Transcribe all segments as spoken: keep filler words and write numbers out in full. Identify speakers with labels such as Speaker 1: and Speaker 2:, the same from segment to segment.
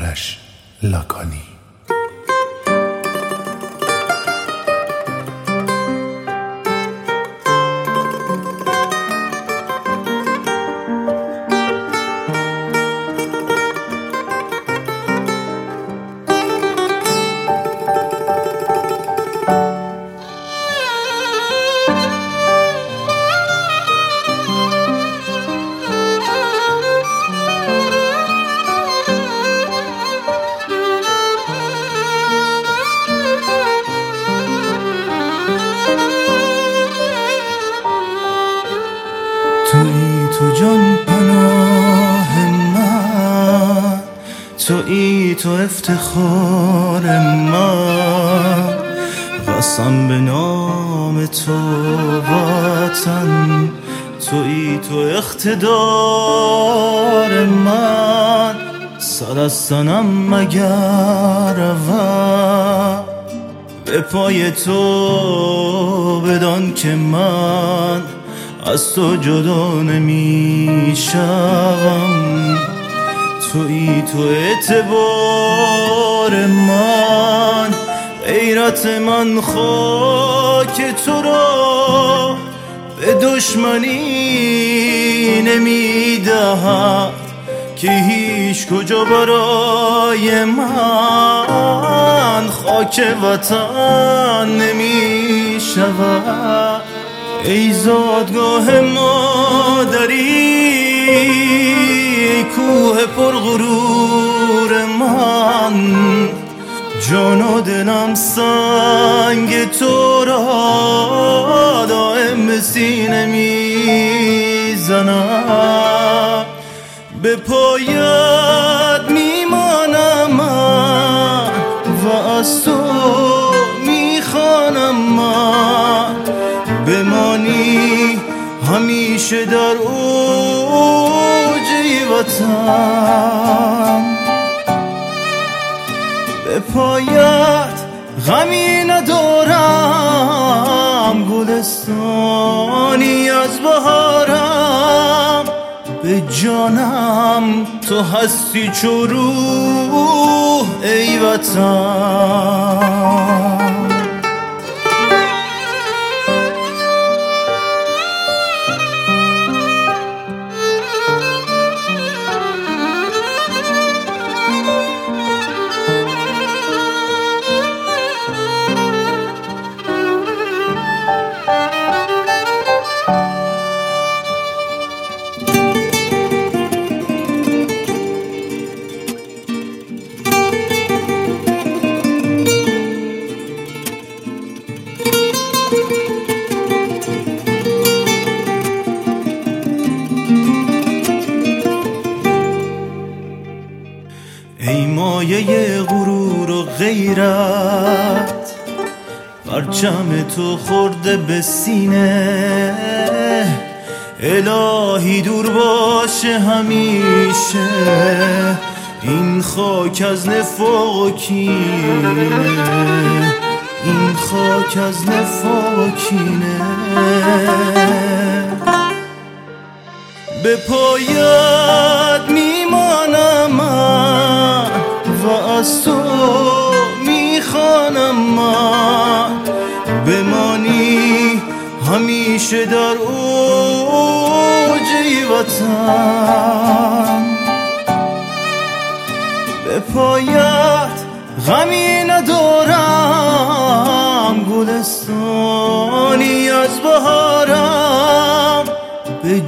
Speaker 1: آرش لاکانی.
Speaker 2: تویی تو جان پناه من، تویی تو افتخار من، قسم به نام تو وطن، تویی تو اقتدار من، سر از سنم مگر رود به پای تو، بدان که من از تو جدا نمی شوم. تویی تو اعتبار من، غیرت من خاک تو را به دشمنی نمی دهد که هیچ کجا برای من خاک وطن نمی شود. ای زادگاه مادری، ای کوه پرغرور من، جان و دلم سنگ تو را دائم به سینه میزنم. به پایت میمانم من و از تو میخوانم من، بمانی همیشه در اوج وطن. به پایت غمی ندارم، گلستانی از بهارم، به جانم تو هستی چو روح ای وطن. ای مایه غرور و غیرت، پرچم تو خورده به سینه، الهی دور باشه همیشه این خاک از نفاق و کینه، این خاک از نفاق و کینه. به پایت میمانم من و از تو میخوانم من، بمانی همیشه در اوج وطن. به پایت غمی ندارم، گلستانی از بهارم، به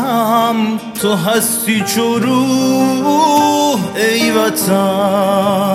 Speaker 2: جانم تو هستی چو روح ای وطن.